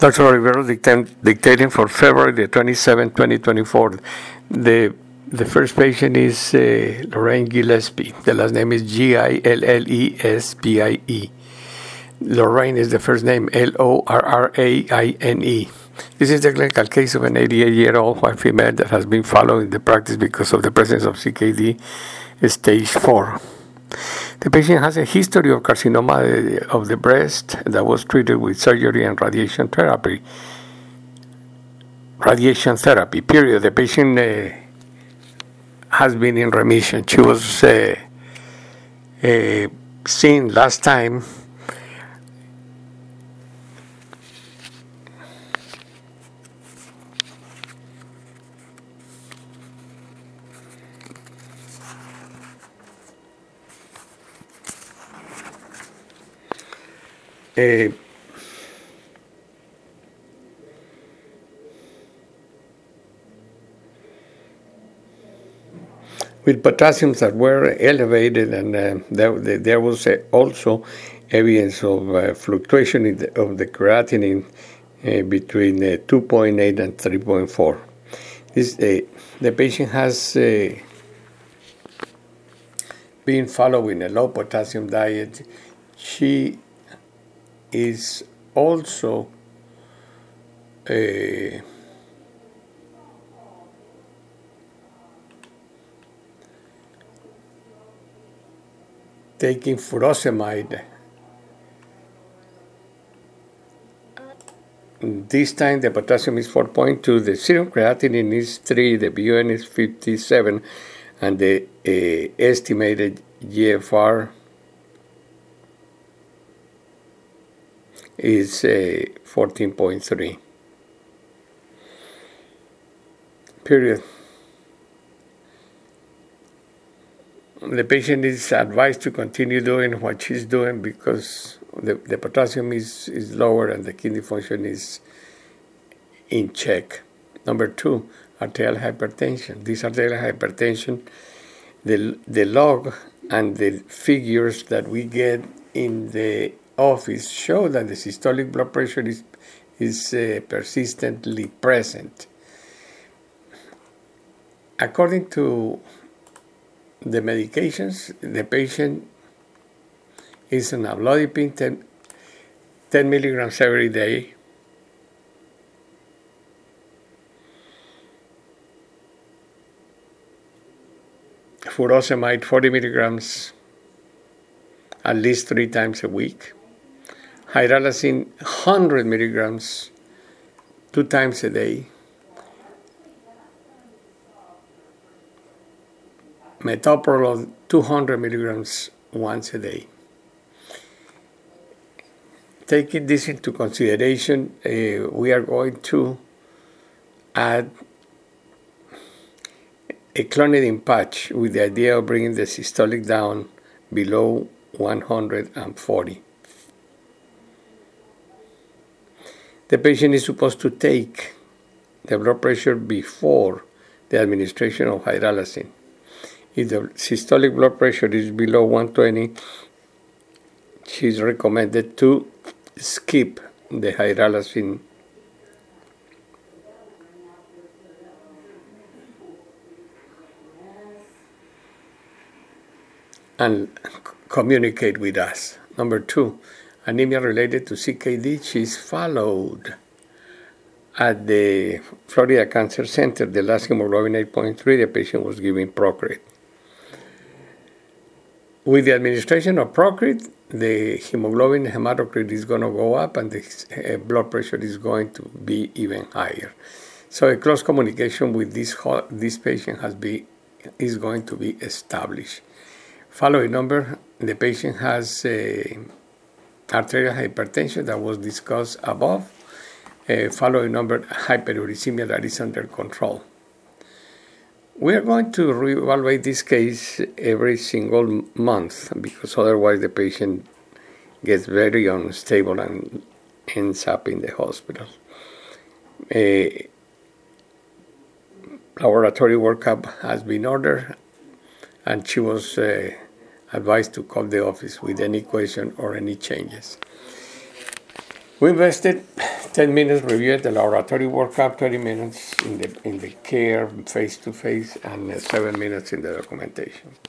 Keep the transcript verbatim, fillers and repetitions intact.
Doctor Rivero dictating for February the twenty-seventh, twenty twenty-four. The the first patient is uh, Lorraine Gillespie. The last name is G I L L E S P I E. Lorraine is the first name, L O R R A I N E. This is the clinical case of an eighty-eight-year-old white female that has been following the practice because of the presence of C K D stage four. The patient has a history of carcinoma of the breast that was treated with surgery and radiation therapy. Radiation therapy, period. The patient uh, has been in remission. She was uh, uh, seen last time uh, with potassiums that were elevated, and uh, there, there was uh, also evidence of uh, fluctuation in the, of the creatinine uh, between uh, two point eight and three point four. This, uh, the patient has uh, been following a low potassium diet. She is also uh, taking furosemide. This time the potassium is four point two, the serum creatinine is three, the B U N is fifty-seven, and the uh, estimated G F R is uh, fourteen point three. Period. The patient is advised to continue doing what she's doing because the, the potassium is, is lower and the kidney function is in check. Number two, arterial hypertension. This arterial hypertension, the, the log and the figures that we get in the office show that the systolic blood pressure is, is uh, persistently present. According to the medications, the patient is on amlodipine ten, ten milligrams every day. Furosemide forty milligrams at least three times a week. Hydralazine one hundred milligrams two times a day. Metoprolol two hundred milligrams once a day. Taking this into consideration, uh, we are going to add a clonidine patch with the idea of bringing the systolic down below one hundred forty. The patient is supposed to take the blood pressure before the administration of hydralazine. If the systolic blood pressure is below one twenty, she is recommended to skip the hydralazine and communicate with us. Number two, anemia related to C K D. She is followed at the Florida Cancer Center. The last hemoglobin eight point three, the patient was given Procrit. With the administration of Procrit, the hemoglobin hematocrit is going to go up and the blood pressure is going to be even higher. So a close communication with this this patient has be, is going to be established. Following number, the patient has uh, arterial hypertension that was discussed above. Uh, following number, hyperuricemia that is under control. We are going to reevaluate this case every single month because otherwise the patient gets very unstable and ends up in the hospital. A laboratory workup has been ordered and she was uh, advised to call the office with any question or any changes. We invested ten minutes review at the laboratory workup, thirty minutes in the in the care face to face, and uh, seven minutes in the documentation.